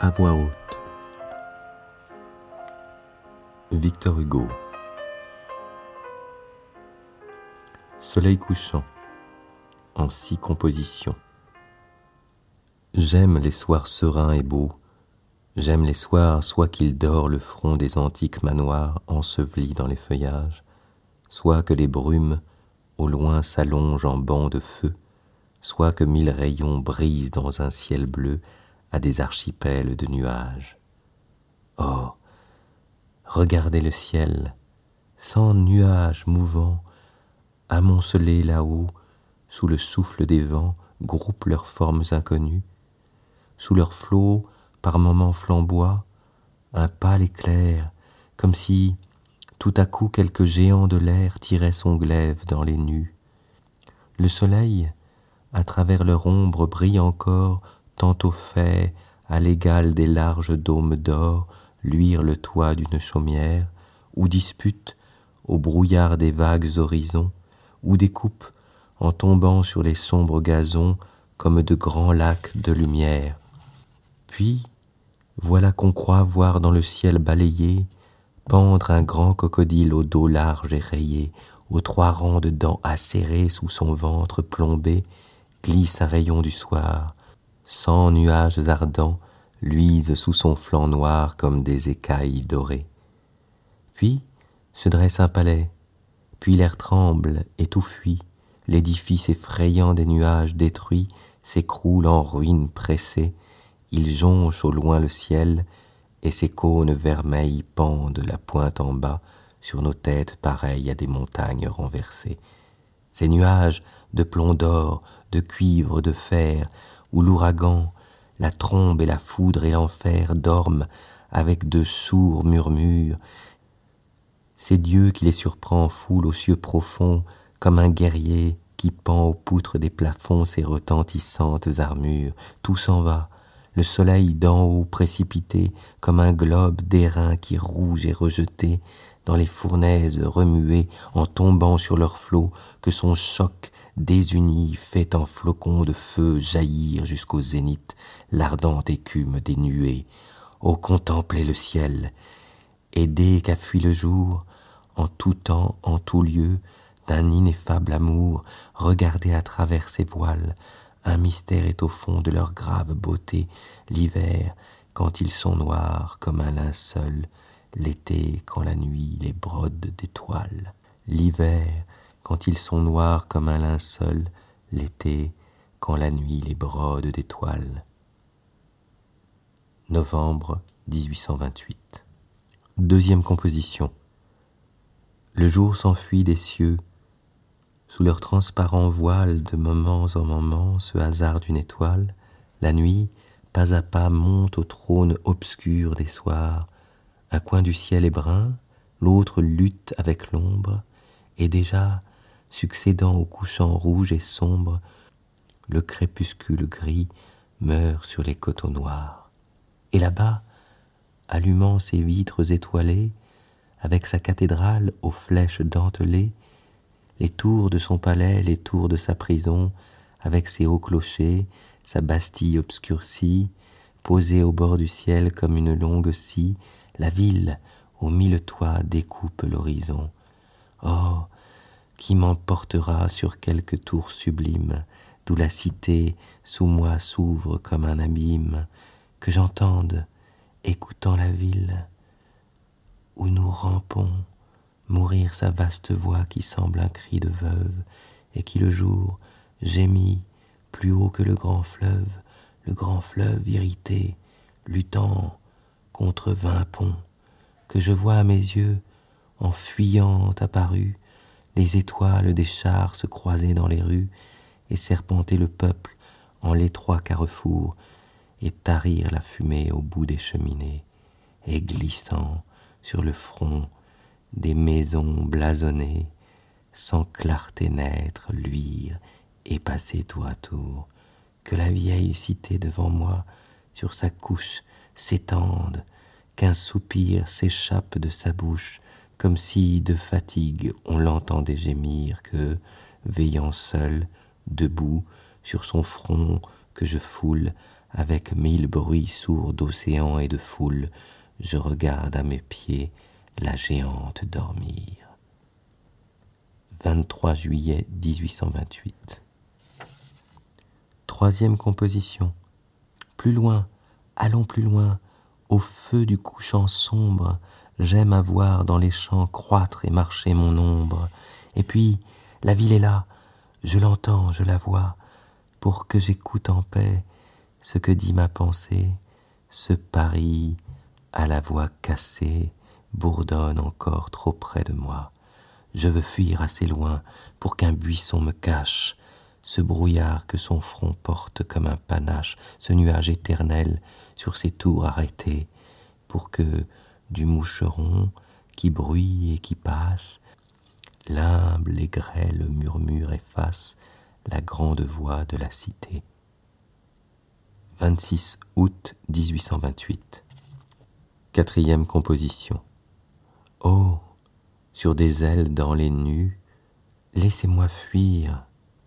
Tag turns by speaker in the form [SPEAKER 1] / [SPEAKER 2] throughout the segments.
[SPEAKER 1] à voix haute. Victor Hugo. Soleil couchant, en 6 compositions. J'aime les soirs sereins et beaux, j'aime les soirs soit qu'il dore le front des antiques manoirs ensevelis dans les feuillages, soit que les brumes au loin s'allongent en bancs de feu, soit que 1000 rayons brisent dans un ciel bleu à des archipels de nuages. Oh, regardez le ciel, sans nuages mouvants, amoncelés là-haut, sous le souffle des vents, groupent leurs formes inconnues. Sous leurs flots, par moments flamboient, un pâle éclair, comme si, tout à coup, quelque géant de l'air tirait son glaive dans les nues. Le soleil, à travers leur ombre, brille encore, tantôt fait, à l'égal des larges dômes d'or, luire le toit d'une chaumière, ou dispute, au brouillard des vagues horizons, ou découpe, en tombant sur les sombres gazons, comme de grands lacs de lumière. Puis, voilà qu'on croit voir dans le ciel balayé, pendre un grand crocodile au dos large et rayé, aux 3 rangs de dents acérées sous son ventre plombé, glisse un rayon du soir, 100 nuages ardents luisent sous son flanc noir comme des écailles dorées. Puis se dresse un palais, puis l'air tremble et tout fuit, l'édifice effrayant des nuages détruits s'écroule en ruines pressées, il jonche au loin le ciel, et ses cônes vermeils pendent la pointe en bas sur nos têtes pareilles à des montagnes renversées. Ces nuages de plomb d'or, de cuivre, de fer, où l'ouragan, la trombe et la foudre et l'enfer dorment avec de sourds murmures. C'est Dieu qui les surprend en foule aux cieux profonds, comme un guerrier qui pend aux poutres des plafonds ses retentissantes armures. Tout s'en va, le soleil d'en haut précipité, comme un globe d'airain qui rouge et rejeté, dans les fournaises remuées, en tombant sur leurs flots, que son choc désuni fait en flocons de feu jaillir jusqu'au zénith l'ardente écume des nuées. Oh, contemplez le ciel, et dès qu'a fui le jour, en tout temps, en tout lieu, d'un ineffable amour, regardez à travers ses voiles, un mystère est au fond de leur grave beauté, l'hiver, quand ils sont noirs comme un linceul, l'été, quand la nuit les brode d'étoiles. L'hiver, quand ils sont noirs comme un linceul, l'été, quand la nuit les brode d'étoiles. Novembre 1828. Deuxième composition. Le jour s'enfuit des cieux, sous leur transparent voile de moments en moments se hasarde une étoile, la nuit, pas à pas, monte au trône obscur des soirs, un coin du ciel est brun, l'autre lutte avec l'ombre, et déjà, succédant au couchant rouge et sombre, le crépuscule gris meurt sur les coteaux noirs. Et là-bas, allumant ses vitres étoilées, avec sa cathédrale aux flèches dentelées, les tours de son palais, les tours de sa prison, avec ses hauts clochers, sa bastille obscurcie, posée au bord du ciel comme une longue scie, la ville aux 1000 toits découpe l'horizon. Oh, qui m'emportera sur quelque tour sublime, d'où la cité sous moi s'ouvre comme un abîme, que j'entende, écoutant la ville, où nous rampons, mourir sa vaste voix qui semble un cri de veuve, et qui le jour gémit plus haut que le grand fleuve irrité, luttant contre 20 ponts, que je vois à mes yeux, en fuyant apparus, les étoiles des chars se croiser dans les rues, et serpenter le peuple en l'étroit carrefour, et tarir la fumée au bout des cheminées, et glissant sur le front des maisons blasonnées, sans clarté naître, luire et passer tour à tour, que la vieille cité devant moi, sur sa couche, s'étende, qu'un soupir s'échappe de sa bouche, comme si de fatigue on l'entendait gémir, que, veillant seul, debout, sur son front que je foule avec 1000 bruits sourds d'océan et de foule, je regarde à mes pieds la géante dormir. 23 juillet 1828. Troisième composition. Plus loin, allons plus loin, au feu du couchant sombre, j'aime à voir dans les champs croître et marcher mon ombre. Et puis, la ville est là, je l'entends, je la vois, pour que j'écoute en paix ce que dit ma pensée. Ce Paris, à la voix cassée, bourdonne encore trop près de moi. Je veux fuir assez loin pour qu'un buisson me cache ce brouillard que son front porte comme un panache, ce nuage éternel sur ses tours arrêtées, pour que, du moucheron qui bruit et qui passe, l'humble et grêle murmure efface la grande voix de la cité. 26 août 1828. Quatrième composition. Oh, sur des ailes dans les nues, laissez-moi fuir,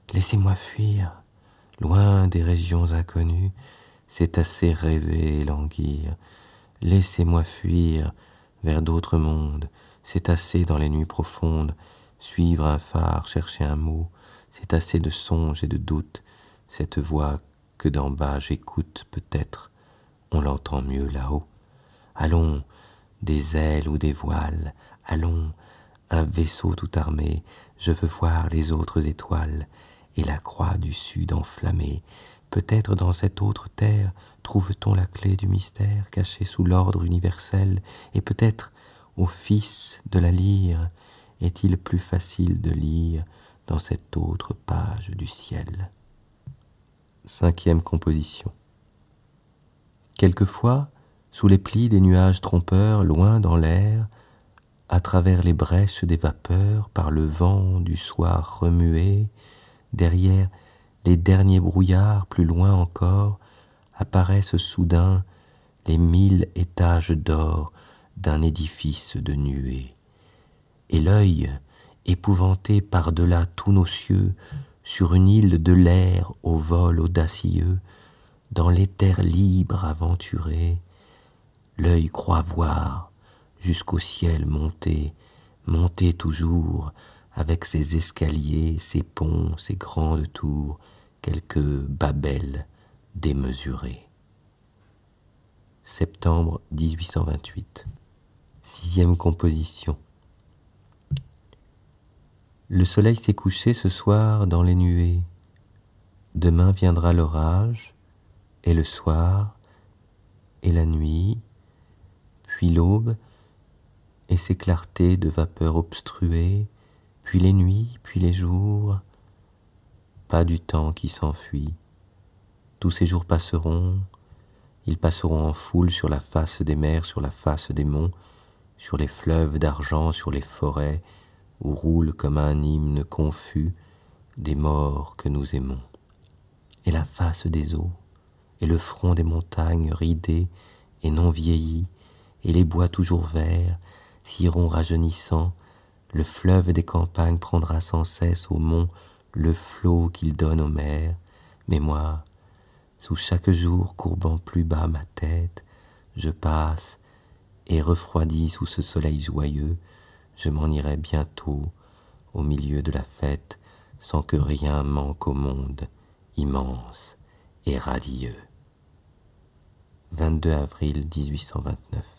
[SPEAKER 1] loin des régions inconnues, c'est assez rêver et languir. Laissez-moi fuir vers d'autres mondes, c'est assez dans les nuits profondes, suivre un phare, chercher un mot, c'est assez de songes et de doutes, cette voix que d'en bas j'écoute, peut-être on l'entend mieux là-haut. Allons, des ailes ou des voiles, allons, un vaisseau tout armé, je veux voir les autres étoiles et la croix du sud enflammée. Peut-être dans cette autre terre trouve-t-on la clé du mystère cachée sous l'ordre universel, et peut-être au fils de la lyre est-il plus facile de lire dans cette autre page du ciel. Cinquième composition. Quelquefois, sous les plis des nuages trompeurs, loin dans l'air, à travers les brèches des vapeurs, par le vent du soir remué, derrière les derniers brouillards, plus loin encore, apparaissent soudain les 1000 étages d'or d'un édifice de nuées. Et l'œil, épouvanté par-delà tous nos cieux, sur une île de l'air au vol audacieux, dans l'éther libre aventuré, l'œil croit voir jusqu'au ciel monter, monter toujours, avec ses escaliers, ses ponts, ses grandes tours, quelques Babel démesurés. Septembre 1828. Sixième composition. Le soleil s'est couché ce soir dans les nuées. Demain viendra l'orage, et le soir, et la nuit, puis l'aube, et ses clartés de vapeur obstruées, puis les nuits, puis les jours, pas du temps qui s'enfuit. Tous ces jours passeront, ils passeront en foule sur la face des mers, sur la face des monts, sur les fleuves d'argent, sur les forêts, où roulent comme un hymne confus des morts que nous aimons. Et la face des eaux, et le front des montagnes ridées et non vieillies, et les bois toujours verts, s'iront rajeunissant, le fleuve des campagnes prendra sans cesse au mont le flot qu'il donne aux mers, mais moi, sous chaque jour courbant plus bas ma tête, je passe, et refroidi sous ce soleil joyeux, je m'en irai bientôt au milieu de la fête, sans que rien manque au monde, immense et radieux. 22 avril 1829.